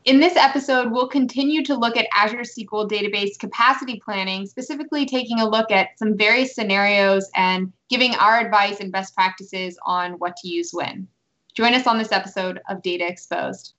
In this episode, we'll continue to look at Azure SQL database capacity planning, specifically taking a look at some various scenarios and giving our advice and best practices on what to use when. Join us on this episode of Data Exposed.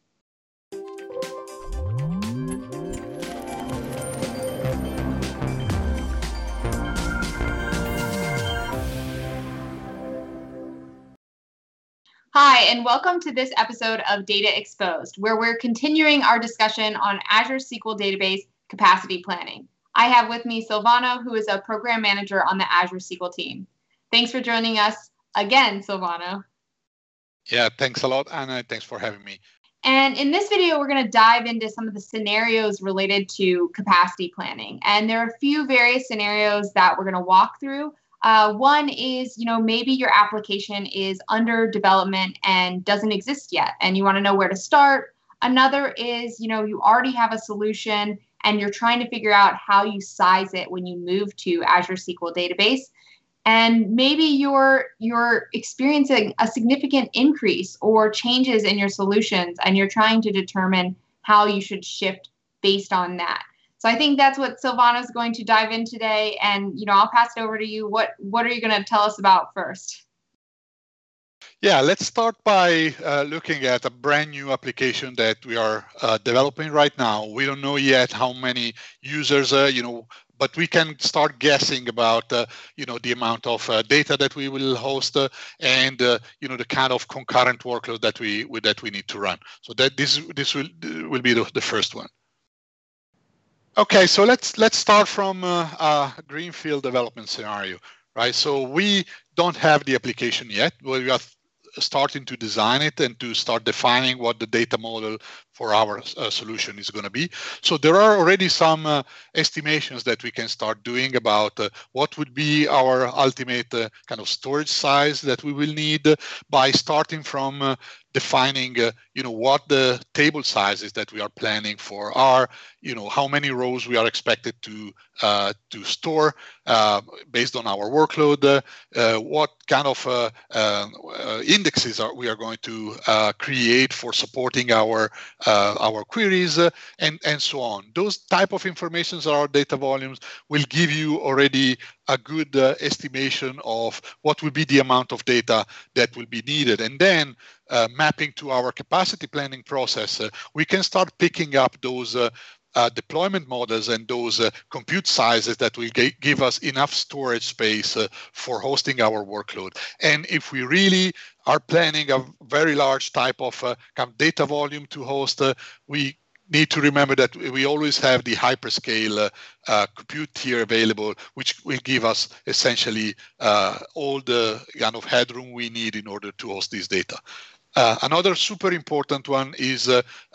Hi, and welcome to this episode of Data Exposed, where we're continuing our discussion on Azure SQL Database capacity planning. I have with me Silvano, who is a program manager on the Azure SQL team. Thanks for joining us again, Silvano. Yeah, thanks a lot, Anna. Thanks for having me. And in this video, we're going to dive into some of the scenarios related to capacity planning. And there are a few various scenarios that we're going to walk through. One is, maybe your application is under development and doesn't exist yet, and you want to know where to start. Another is, you already have a solution and you're trying to figure out how you size it when you move to Azure SQL Database. And maybe you're experiencing a significant increase or changes in your solutions, and you're trying to determine how you should shift based on that. So I think that's what Silvano is going to dive in today. And, I'll pass it over to you. What are you going to tell us about first? Yeah, let's start by looking at a brand new application that we are developing right now. We don't know yet how many users, but we can start guessing about, the amount of data that we will host and, the kind of concurrent workload that we need to run. So that this will be the first one. Okay, so let's start from a greenfield development scenario, right? So we don't have the application yet. We are starting to design it and to start defining what the data model for our solution is going to be. So there are already some estimations that we can start doing about what would be our ultimate kind of storage size that we will need by starting from defining, what the table sizes that we are planning for are, how many rows we are expected to store based on our workload, what kind of indexes we are going to create for supporting our queries, and so on. Those type of informations, our data volumes, will give you already a good estimation of what will be the amount of data that will be needed. And then mapping to our capacity planning process, we can start picking up those deployment models and those compute sizes that will give us enough storage space for hosting our workload. And if we really are planning a very large type of kind of data volume to host, we need to remember that we always have the hyperscale compute tier available, which will give us essentially all the kind of headroom we need in order to host this data. Another super important one is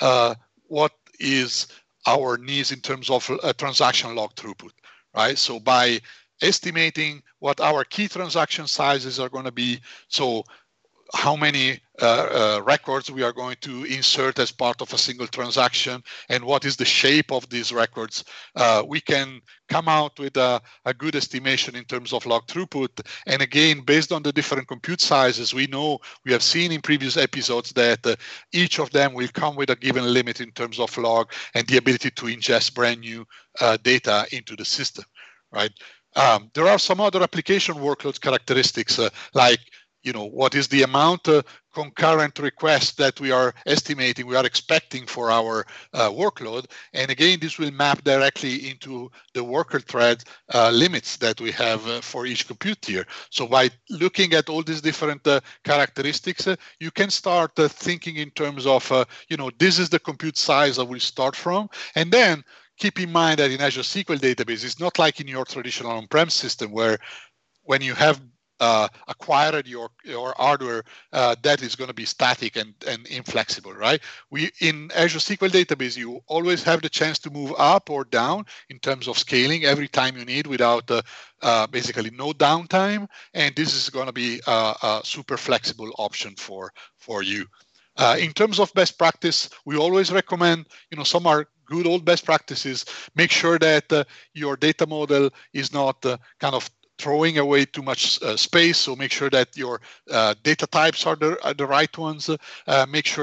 what is our needs in terms of transaction log throughput, right? So by estimating what our key transaction sizes are going to be, so how many records we are going to insert as part of a single transaction, and what is the shape of these records, we can come out with a good estimation in terms of log throughput. And again, based on the different compute sizes, we have seen in previous episodes that each of them will come with a given limit in terms of log and the ability to ingest brand new data into the system, right? There are some other application workloads characteristics like what is the amount of concurrent requests that we are estimating, we are expecting for our workload. And again, this will map directly into the worker thread limits that we have for each compute tier. So by looking at all these different characteristics, you can start thinking in terms of, this is the compute size I will start from. And then keep in mind that in Azure SQL Database, it's not like in your traditional on-prem system where when you have acquired your hardware, that is going to be static and inflexible, right? In Azure SQL Database, you always have the chance to move up or down in terms of scaling every time you need without basically no downtime. And this is going to be a super flexible option for you. In terms of best practice, we always recommend, some are good old best practices. Make sure that your data model is not kind of throwing away too much space. So make sure that your data types are the right ones. Make sure that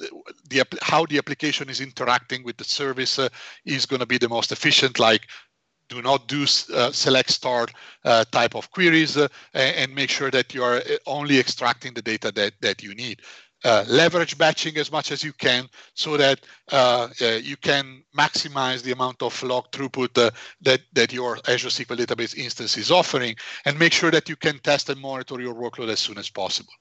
how the application is interacting with the service is going to be the most efficient, like do not do select start type of queries, and make sure that you are only extracting the data that you need. Leverage batching as much as you can so that you can maximize the amount of log throughput that your Azure SQL Database instance is offering, and make sure that you can test and monitor your workload as soon as possible.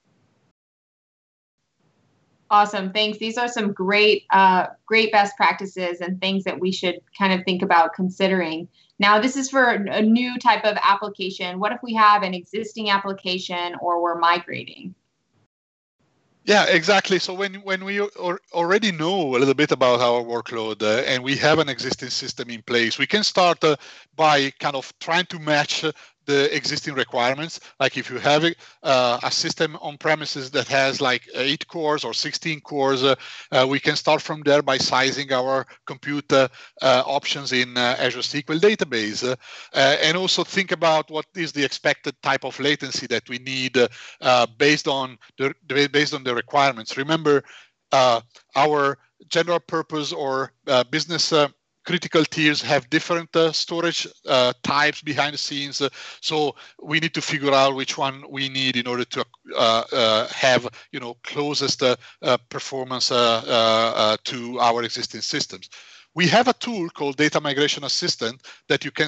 Awesome, thanks. These are some great best practices and things that we should kind of think about considering. Now, this is for a new type of application. What if we have an existing application or we're migrating? Yeah, exactly. So when we already know a little bit about our workload and we have an existing system in place, we can start by kind of trying to match the existing requirements. Like if you have a system on premises that has like 8 cores or 16 cores, we can start from there by sizing our compute options in Azure SQL Database, and also think about what is the expected type of latency that we need based on the requirements. Remember, our general purpose or business critical tiers have different storage types behind the scenes, so we need to figure out which one we need in order to have closest performance to our existing systems. We have a tool called Data Migration Assistant that you can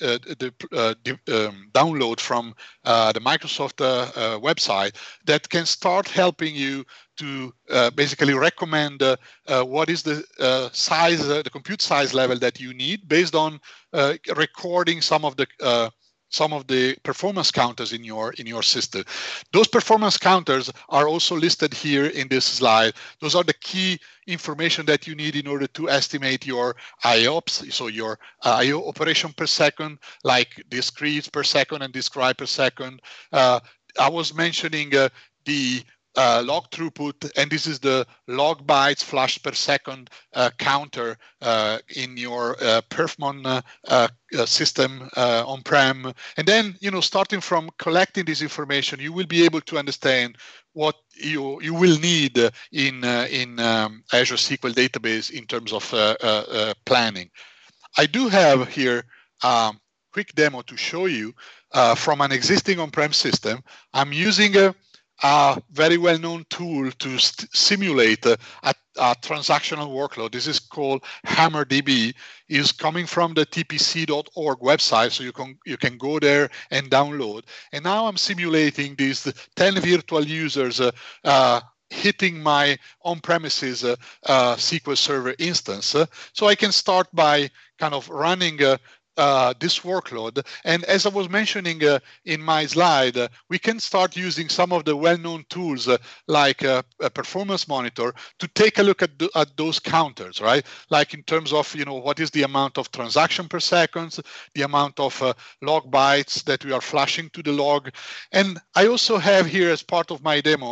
download from the Microsoft website that can start helping you to basically recommend what is the size, the compute size level that you need based on recording some of the performance counters in your system. Those performance counters are also listed here in this slide. Those are the key information that you need in order to estimate your IOPS, so your IO operation per second, like disk reads per second and disk write per second. I was mentioning the log throughput, and this is the log bytes flashed per second counter in your Perfmon system on-prem. And then, starting from collecting this information, you will be able to understand what you will need in Azure SQL Database in terms of planning. I do have here a quick demo to show you from an existing on-prem system. I'm using a very well-known tool to simulate a transactional workload. This is called HammerDB. Is coming from the tpc.org website, so you can go there and download. And now I'm simulating these 10 virtual users hitting my on-premises SQL Server instance. So I can start by kind of running this workload. And as I was mentioning in my slide, we can start using some of the well-known tools like a performance monitor to take a look at those counters, right? Like in terms of, what is the amount of transaction per second, the amount of log bytes that we are flashing to the log. And I also have here as part of my demo,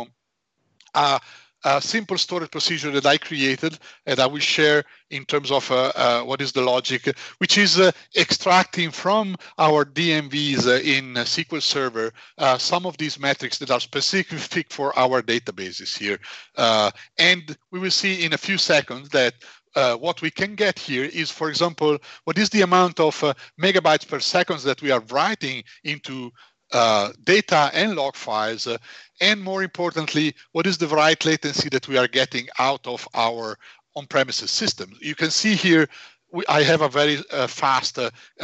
a simple storage procedure that I created and I will share in terms of what is the logic, which is extracting from our DMVs in SQL Server some of these metrics that are specific for our databases here. And we will see in a few seconds that what we can get here is, for example, what is the amount of megabytes per second that we are writing into data and log files, and more importantly, what is the write latency that we are getting out of our on-premises system. You can see here I have a very fast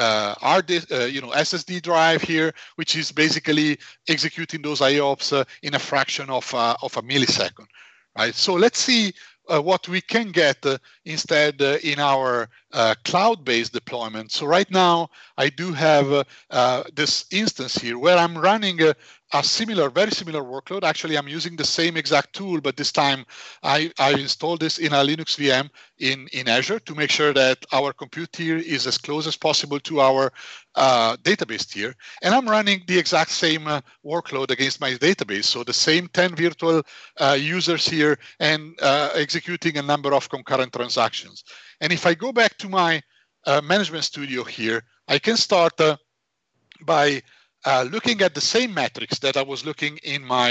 SSD drive here, which is basically executing those IOPS in a fraction of a millisecond. Right. So let's see what we can get instead in our cloud-based deployment. So right now, I do have this instance here where I'm running a very similar workload. Actually, I'm using the same exact tool, but this time I installed this in a Linux VM in Azure to make sure that our compute tier is as close as possible to our database tier. And I'm running the exact same workload against my database. So the same 10 virtual users here and executing a number of concurrent transactions. And if I go back to my management studio here, I can start by looking at the same metrics that I was looking in my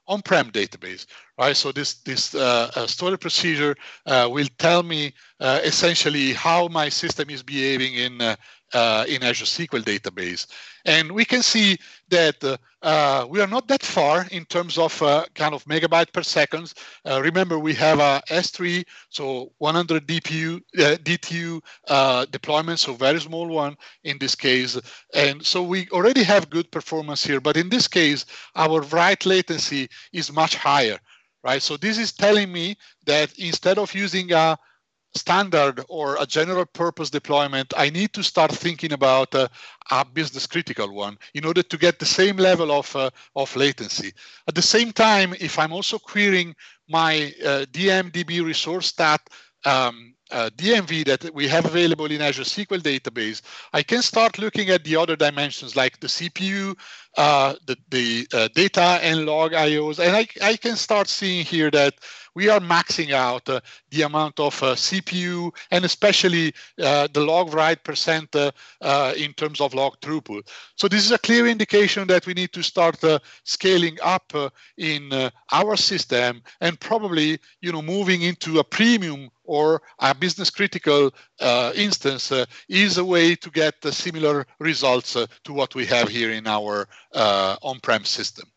on-prem database, right? So this storage procedure will tell me essentially how my system is behaving in Azure SQL database. And we can see that we are not that far in terms of kind of megabyte per second. Remember, we have a S3, so 100 DTU deployment, so very small one in this case. And so we already have good performance here, but in this case, our write latency is much higher, right? So this is telling me that instead of using a standard or a general purpose deployment, I need to start thinking about a business critical one in order to get the same level of latency. At the same time, if I'm also querying my DMDB resource stat DMV that we have available in Azure SQL database, I can start looking at the other dimensions like the CPU, the data and log IOs, and I can start seeing here that we are maxing out the amount of CPU and especially the log write percent in terms of log throughput. So this is a clear indication that we need to start scaling up in our system and probably moving into a premium or a business critical instance is a way to get similar results to what we have here in our on-prem system.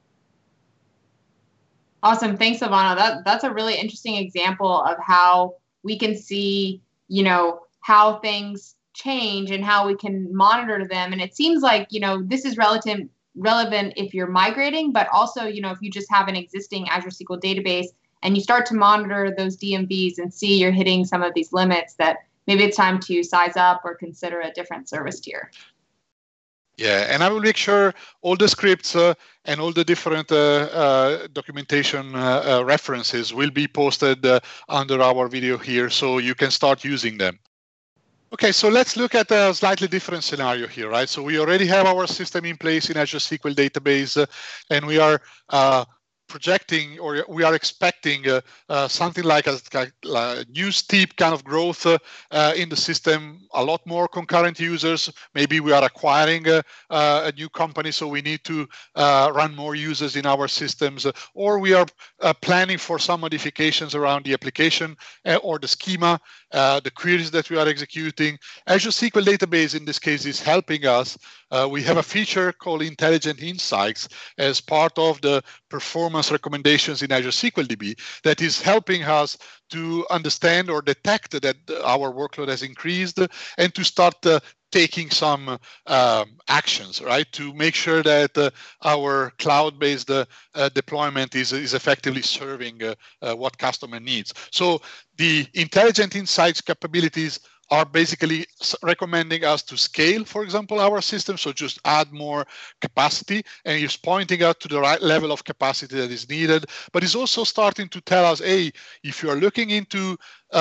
Awesome. Thanks, Silvano. That's a really interesting example of how we can see, how things change and how we can monitor them. And it seems like, this is relevant if you're migrating, but also, if you just have an existing Azure SQL database and you start to monitor those DMVs and see you're hitting some of these limits, that maybe it's time to size up or consider a different service tier. Yeah, and I will make sure all the scripts and all the different documentation references will be posted under our video here so you can start using them. Okay, so let's look at a slightly different scenario here, right? So we already have our system in place in Azure SQL database, and we are projecting, or we are expecting something like a new steep kind of growth in the system, a lot more concurrent users. Maybe we are acquiring a new company, so we need to run more users in our systems, or we are planning for some modifications around the application or the schema, the queries that we are executing. Azure SQL Database, in this case, is helping us. We have a feature called Intelligent Insights as part of the performance recommendations in Azure SQL DB that is helping us to understand or detect that our workload has increased and to start taking some actions, right, to make sure that our cloud-based deployment is effectively serving what customer needs. So the Intelligent Insights capabilities are basically recommending us to scale, for example, our system. So just add more capacity, and it's pointing out to the right level of capacity that is needed. But it's also starting to tell us, hey, if you are looking into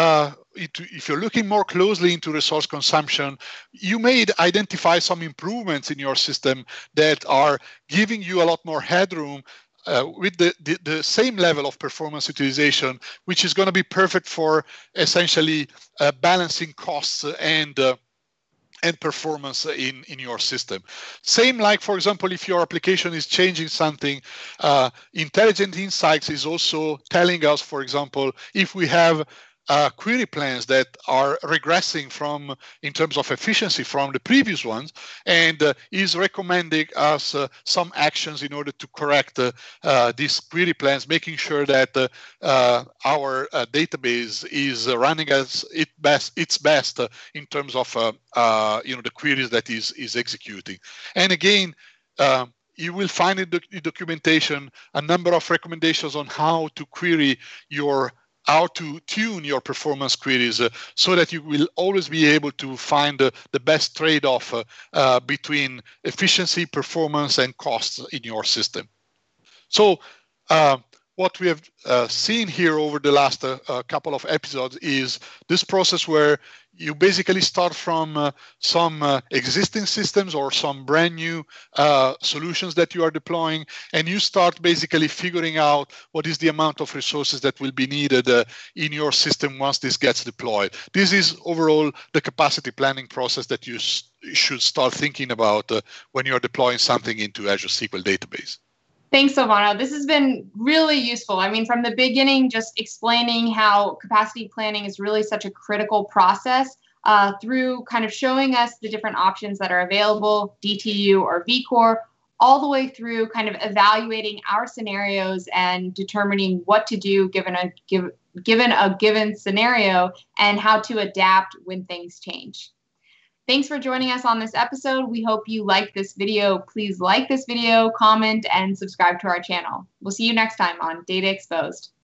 if you're looking more closely into resource consumption, you may identify some improvements in your system that are giving you a lot more headroom with the same level of performance utilization, which is going to be perfect for essentially balancing costs and performance in your system. Same like, for example, if your application is changing something, Intelligent Insights is also telling us, for example, if we have query plans that are regressing from, in terms of efficiency, from the previous ones, and is recommending us some actions in order to correct these query plans, making sure that our database is running as its best in terms of the queries that is executing. And again, you will find in the documentation a number of recommendations on how to query how to tune your performance queries so that you will always be able to find the best trade-off between efficiency, performance, and costs in your system. So what we have seen here over the last couple of episodes is this process where you basically start from some existing systems or some brand new solutions that you are deploying, and you start basically figuring out what is the amount of resources that will be needed in your system once this gets deployed. This is overall the capacity planning process that you should start thinking about when you're deploying something into Azure SQL Database. Thanks, Silvano. This has been really useful. I mean, from the beginning, just explaining how capacity planning is really such a critical process through kind of showing us the different options that are available, DTU or VCOR, all the way through kind of evaluating our scenarios and determining what to do given a given scenario and how to adapt when things change. Thanks for joining us on this episode. We hope you like this video. Please like this video, comment, and subscribe to our channel. We'll see you next time on Data Exposed.